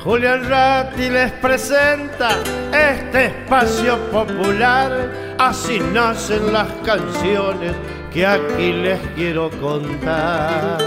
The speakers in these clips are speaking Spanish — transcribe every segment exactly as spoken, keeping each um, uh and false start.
Julián Ratti les presenta este espacio popular. Así nacen las canciones que aquí les quiero contar.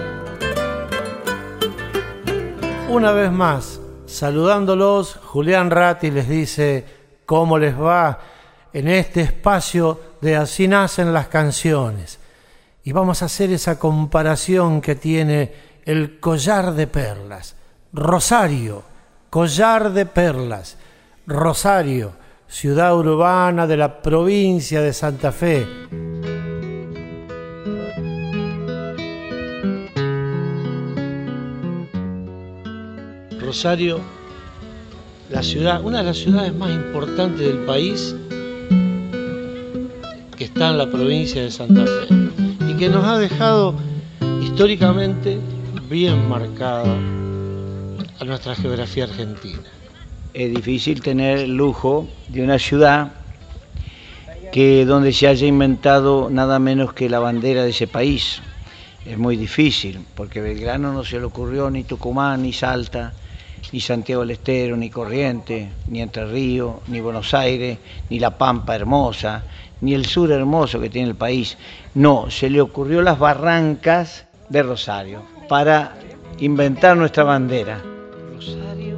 Una vez más, saludándolos, Julián Ratti les dice cómo les va en este espacio de Así nacen las canciones. Y vamos a hacer esa comparación que tiene el collar de perlas. Rosario, collar de perlas. Rosario, ciudad urbana de la provincia de Santa Fe. Rosario, la ciudad, una de las ciudades más importantes del país, que está en la provincia de Santa Fe y que nos ha dejado históricamente bien marcada a nuestra geografía argentina. Es difícil tener el lujo de una ciudad que donde se haya inventado nada menos que la bandera de ese país. Es muy difícil, porque Belgrano no se le ocurrió ni Tucumán, ni Salta, ni Santiago del Estero, ni Corrientes, ni Entre Ríos, ni Buenos Aires, ni La Pampa hermosa, ni el sur hermoso que tiene el país. No, se le ocurrió las barrancas de Rosario para inventar nuestra bandera. Rosario,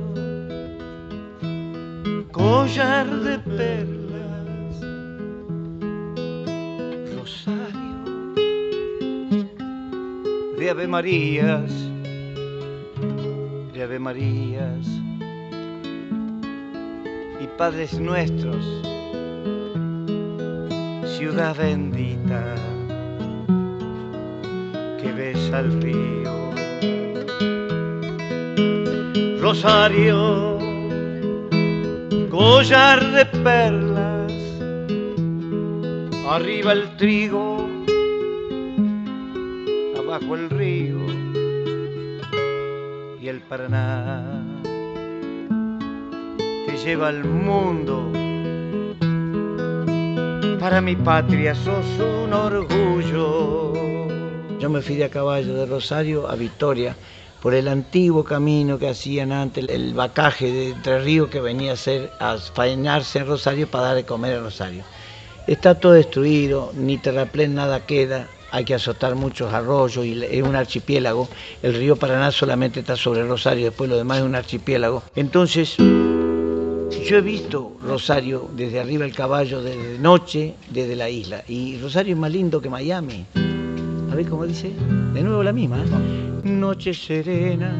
collar de perlas. Rosario, de Ave Marías, de Ave Marías y Padres Nuestros. Ciudad bendita que besa el río. Rosario, collar de perlas, arriba el trigo, abajo el río y el Paraná te lleva al mundo. Para mi patria sos un orgullo. Yo me fui de a caballo de Rosario a Victoria por el antiguo camino que hacían antes, el vacaje de Entre Ríos que venía a hacer, a faenarse en Rosario para dar de comer a Rosario. Está todo destruido, ni terraplén nada queda, hay que azotar muchos arroyos y es un archipiélago. El río Paraná solamente está sobre Rosario, después lo demás es un archipiélago. Entonces, yo he visto Rosario desde arriba del caballo, desde noche, desde la isla. Y Rosario es más lindo que Miami. A ver cómo dice. De nuevo la misma. Noche serena,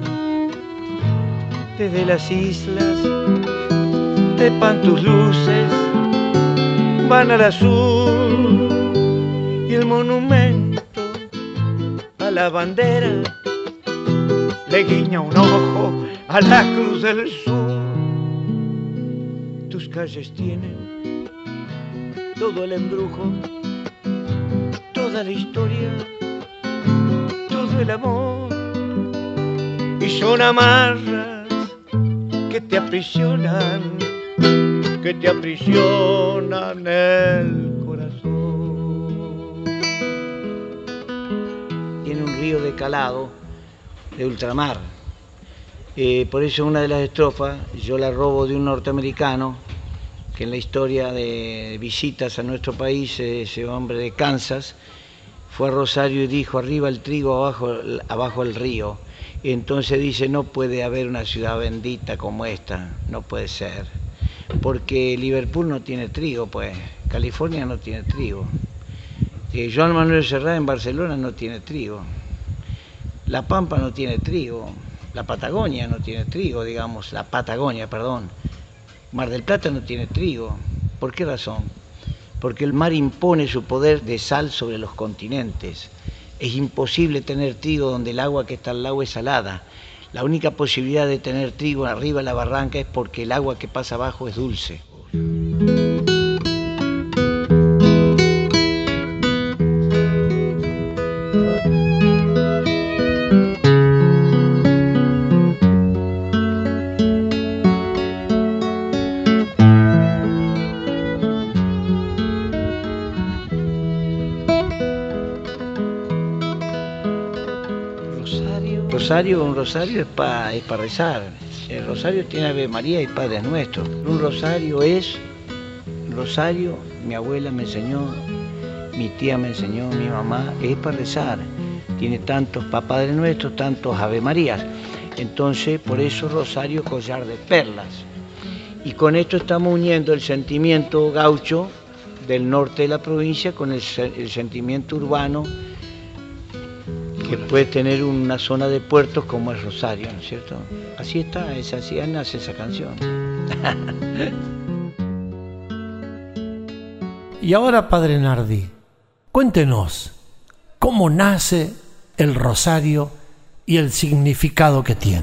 desde las islas, trepan tus luces, van al azul. Y el monumento a la bandera le guiña un ojo a la Cruz del Sur. Tus calles tienen todo el embrujo, toda la historia, todo el amor, y son amarras que te aprisionan, que te aprisionan el corazón. Tiene un río de calado, de ultramar. Eh, por eso una de las estrofas yo la robo de un norteamericano que en la historia de visitas a nuestro país, ese hombre de Kansas, fue a Rosario y dijo: arriba el trigo, abajo, abajo el río. Y entonces dice: no puede haber una ciudad bendita como esta, no puede ser, porque Liverpool no tiene trigo, pues California no tiene trigo, eh, Joan Manuel Serrat en Barcelona no tiene trigo, La Pampa no tiene trigo, la Patagonia no tiene trigo, digamos, la Patagonia, perdón. Mar del Plata no tiene trigo. ¿Por qué razón? Porque el mar impone su poder de sal sobre los continentes. Es imposible tener trigo donde el agua que está al lado es salada. La única posibilidad de tener trigo arriba de la barranca es porque el agua que pasa abajo es dulce. Rosario, un rosario es para es pa rezar. El rosario tiene Ave María y Padre Nuestro. Un rosario es, rosario, mi abuela me enseñó, mi tía me enseñó, mi mamá, es para rezar. Tiene tantos Padre Nuestros, tantos Ave Marías. Entonces, por eso rosario, collar de perlas. Y con esto estamos uniendo el sentimiento gaucho del norte de la provincia con el, el sentimiento urbano que puede tener una zona de puertos como es Rosario, ¿no es cierto? Así está, es así nace esa canción. Y ahora, Padre Nardi, cuéntenos, ¿cómo nace el rosario y el significado que tiene?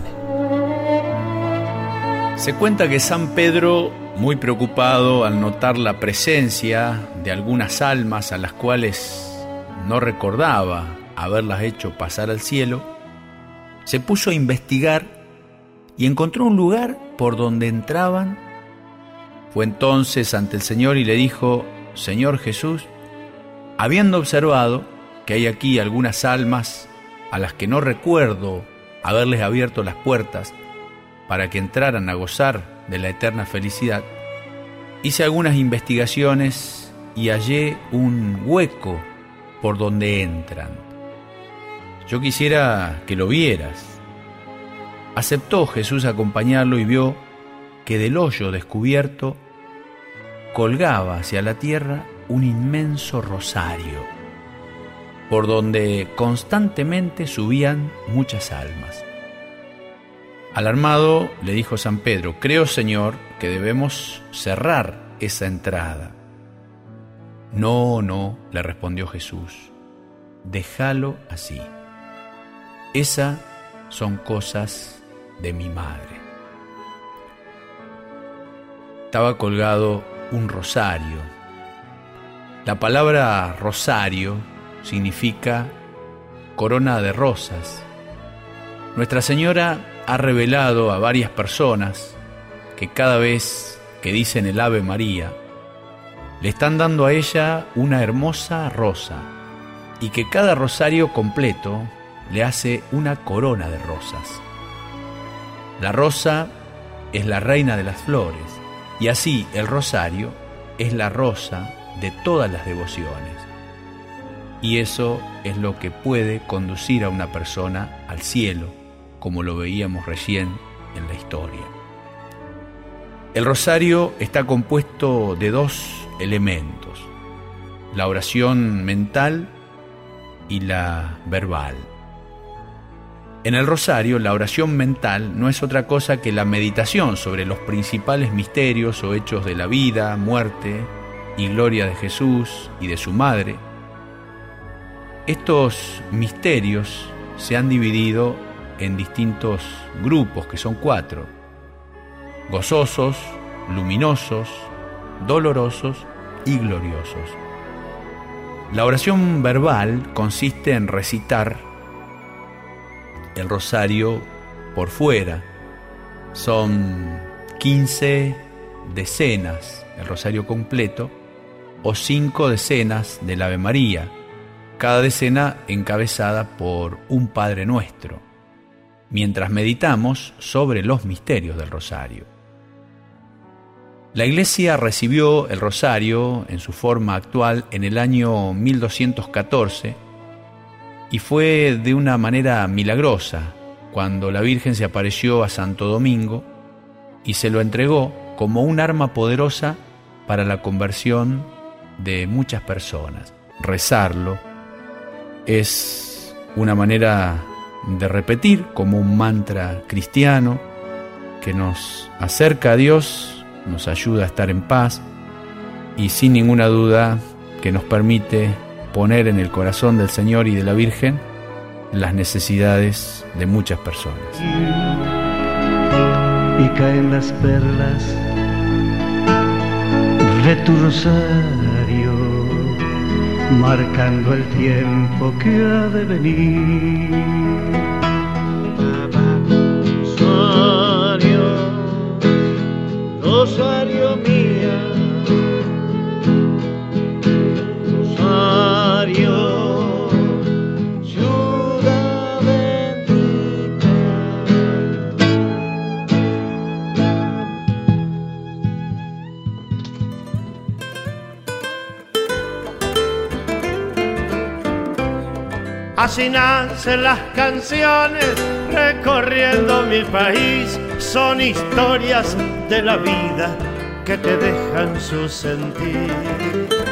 Se cuenta que San Pedro, muy preocupado al notar la presencia de algunas almas a las cuales no recordaba haberlas hecho pasar al cielo, se puso a investigar y encontró un lugar por donde entraban. Fue entonces ante el Señor y le dijo: Señor Jesús, habiendo observado que hay aquí algunas almas a las que no recuerdo haberles abierto las puertas para que entraran a gozar de la eterna felicidad, hice algunas investigaciones y hallé un hueco por donde entran. Yo quisiera que lo vieras. Aceptó Jesús acompañarlo y vio que del hoyo descubierto colgaba hacia la tierra un inmenso rosario, por donde constantemente subían muchas almas. Alarmado, le dijo San Pedro: creo, Señor, que debemos cerrar esa entrada. No, no, le respondió Jesús, déjalo así. Esas son cosas de mi madre. Estaba colgado un rosario. La palabra rosario significa corona de rosas. Nuestra Señora ha revelado a varias personas que cada vez que dicen el Ave María, le están dando a ella una hermosa rosa, y que cada rosario completo le hace una corona de rosas. La rosa es la reina de las flores, y así el rosario es la rosa de todas las devociones. Y eso es lo que puede conducir a una persona al cielo, como lo veíamos recién en la historia. El rosario está compuesto de dos elementos: la oración mental y la verbal. En el rosario, la oración mental no es otra cosa que la meditación sobre los principales misterios o hechos de la vida, muerte y gloria de Jesús y de su madre. Estos misterios se han dividido en distintos grupos, que son cuatro: gozosos, luminosos, dolorosos y gloriosos. La oración verbal consiste en recitar el rosario por fuera. Son quince decenas, el rosario completo, o cinco decenas del Ave María, cada decena encabezada por un Padre Nuestro, mientras meditamos sobre los misterios del rosario. La Iglesia recibió el rosario en su forma actual en el año mil doscientos catorce, y fue de una manera milagrosa cuando la Virgen se apareció a Santo Domingo y se lo entregó como un arma poderosa para la conversión de muchas personas. Rezarlo es una manera de repetir como un mantra cristiano que nos acerca a Dios, nos ayuda a estar en paz y sin ninguna duda que nos permite poner en el corazón del Señor y de la Virgen las necesidades de muchas personas. Y caen las perlas de tu rosario, marcando el tiempo que ha de venir. Rosario, Rosario mía, Rosario, ciudad bendita. Así nacen las canciones recorriendo mi país. Son historias de la vida que te dejan su sentir.